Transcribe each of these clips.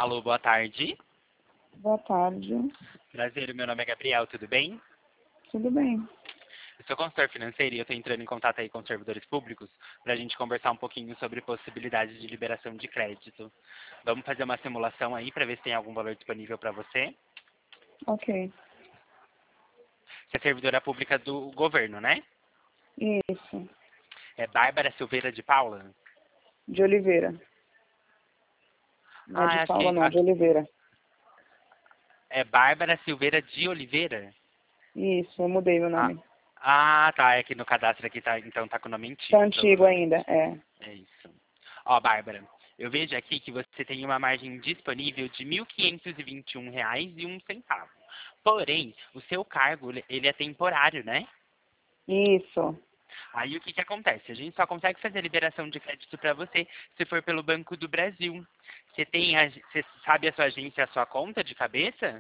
Alô, boa tarde. Boa tarde. Prazer, meu nome é Gabriel, tudo bem? Tudo bem? Eu sou consultor financeiro e eu estou entrando em contato aí com os servidores públicos para a gente conversar um pouquinho sobre possibilidades de liberação de crédito. Vamos fazer uma simulação aí para ver se tem algum valor disponível para você. Ok. Você é servidora pública do governo, né? Isso. É Bárbara Silveira de Paula? De Oliveira. Não é de Acho Paula, que não. De Oliveira. é Bárbara Silveira de Oliveira? Isso. Eu mudei meu nome. Tá. É que no cadastro aqui tá, então tá com o nome Tá antigo. antigo ainda. É. É isso. Ó, Bárbara, eu vejo aqui que você tem uma margem disponível de R$ 1.521,01. Porém, o seu cargo, ele é temporário, né? Isso. Aí o que que acontece? A gente só consegue fazer a liberação de crédito para você se for pelo Banco do Brasil. Você sabe a sua agência, a sua conta de cabeça?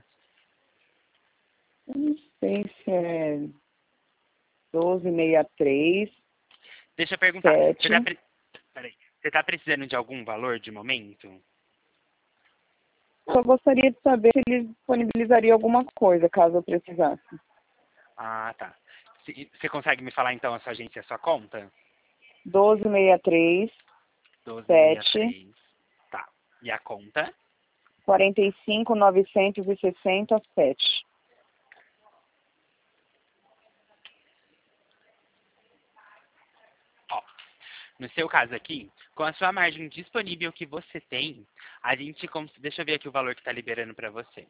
Eu não sei se é 1263, Deixa eu perguntar. 7. Peraí, você tá precisando de algum valor de momento? Só gostaria de saber se ele disponibilizaria alguma coisa, caso eu precisasse. Ah, tá. Você consegue me falar então a sua agência, a sua conta? 1263, 7, 1263. Tá. E a conta? 45.960, 7. Ó, no seu caso aqui, com a sua margem disponível que você tem, a gente... Deixa eu ver aqui o valor que está liberando para você.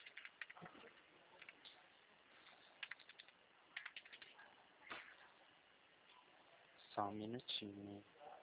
Só um minutinho.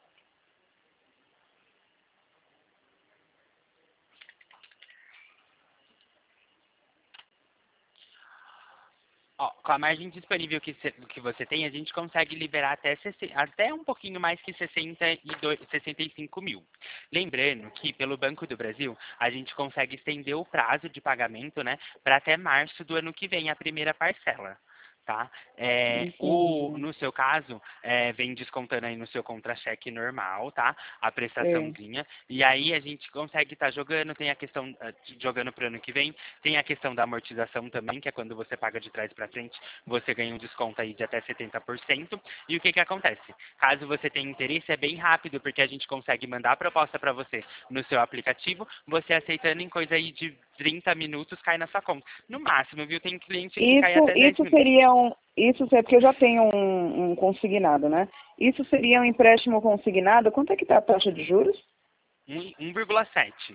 Ó, com a margem disponível que você tem, a gente consegue liberar até um pouquinho mais que 65 mil. Lembrando que, pelo Banco do Brasil, a gente consegue estender o prazo de pagamento, né, para até março do ano que vem, a primeira parcela. Tá? Entendi. No seu caso, vem descontando aí no seu contra-cheque normal, tá? A Sei. prestaçãozinha. E aí a gente consegue estar jogando, tem a questão, jogando para o ano que vem, tem a questão da amortização também, que é quando você paga de trás para frente, você ganha um desconto aí de até 70%. E o que que acontece? Caso você tenha interesse, é bem rápido, porque a gente consegue mandar a proposta para você no seu aplicativo, você aceitando em coisa aí de 30 minutos, cai na sua conta. No máximo, viu? Tem cliente que cai até 10 Isso minutos. seria isso é porque eu já tenho um consignado, né? Isso seria um empréstimo consignado. Quanto é que está a taxa de juros? 1,7.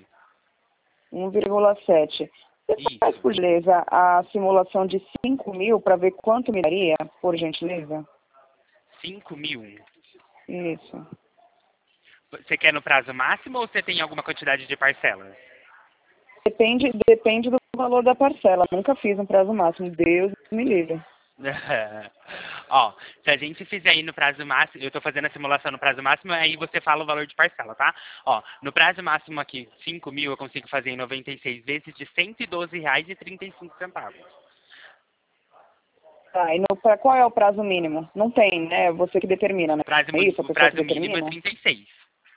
1,7. Você faz, Isso. por gentileza, a simulação de 5 mil para ver quanto me daria, por gentileza? 5 mil. Isso. Você quer no prazo máximo ou você tem alguma quantidade de parcelas? Depende do valor da parcela. Nunca fiz um prazo máximo. Deus me livre. Ó, se a gente fizer aí no prazo máximo, eu tô fazendo a simulação no prazo máximo, aí você fala o valor de parcela, tá? Ó, no prazo máximo aqui, 5 mil, eu consigo fazer em 96 vezes de R$ 112,35. Tá, e qual é o prazo mínimo? Não tem, né? Você que determina, né? É isso, a O pessoa que prazo mínimo é determina? 36.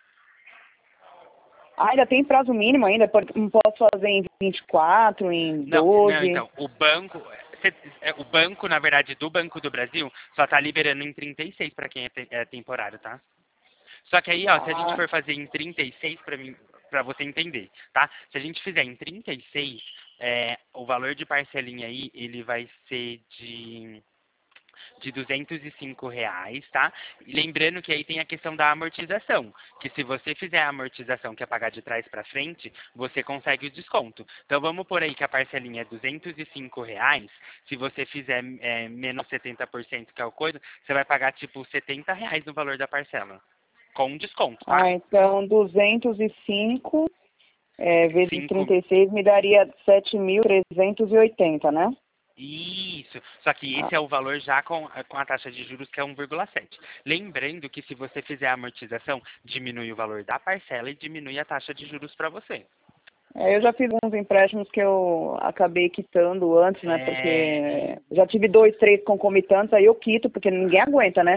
Ah, ainda tem prazo mínimo ainda? Não posso fazer em 24, em Não, 12? então, o banco, na verdade, do Banco do Brasil, só tá liberando em 36 para quem é temporário, tá? Só que aí, ó, se a gente Ah, for fazer em 36 para você entender, tá? Se a gente fizer em 36, o valor de parcelinha aí, ele vai ser de R$ 205, tá? E lembrando que aí tem a questão da amortização, que se você fizer a amortização, que é pagar de trás para frente, você consegue o desconto. Então vamos por aí que a parcelinha é R$ 205, se você fizer menos 70%, que é o coisa, você vai pagar tipo R$ 70 no valor da parcela. Com desconto, tá? então 205 vezes 5. 36 me daria 7.380, né? Isso. Só que Ah, esse é o valor já com a taxa de juros, que é 1,7. Lembrando que se você fizer a amortização, diminui o valor da parcela e diminui a taxa de juros para você. eu já fiz uns empréstimos que eu acabei quitando antes, né? É, Porque já tive 2, 3 concomitantes, aí eu quito, porque ninguém aguenta, né?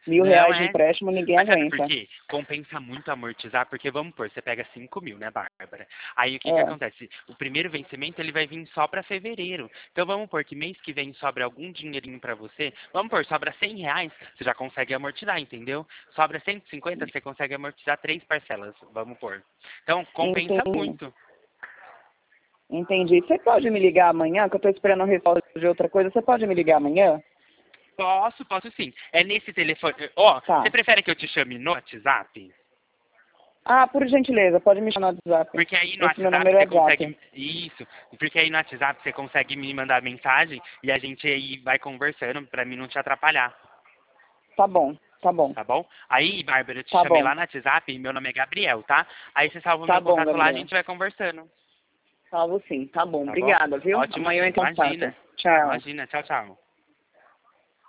R$ 1.000 Não de é. empréstimo ninguém Mas sabe aguenta. por quê? Compensa muito amortizar, porque vamos supor, você pega 5.000, né, Bárbara? Aí o que que É, acontece? O primeiro vencimento ele vai vir só para fevereiro. Então vamos supor que mês que vem sobra algum dinheirinho para você. Vamos supor, sobra R$ 100, você já consegue amortizar, entendeu? Sobra 150, você consegue amortizar 3 parcelas, vamos supor. Então compensa entendi. muito. Entendi. Você pode me ligar amanhã, que eu estou esperando a resposta de outra coisa. Você pode me ligar amanhã? Posso sim. É nesse telefone. Ó, você Tá. prefere que eu te chame no WhatsApp? Ah, por gentileza, pode me chamar no WhatsApp. Porque aí no Esse meu WhatsApp número você é Zap. consegue. Isso. Porque aí no WhatsApp você consegue me mandar mensagem e a gente aí vai conversando pra mim não te atrapalhar. Tá bom, tá bom, Tá bom? Aí, Bárbara, eu te tá chamei bom, lá no WhatsApp e meu nome é Gabriel, tá? Aí você salva o tá meu bom, contato lá, a Gabriel. gente vai conversando. Salvo sim, tá bom. Tá bom? Obrigada, viu? Ótimo. Amanhã eu entro em contato. Imagina. Tchau. Imagina. Tchau, tchau.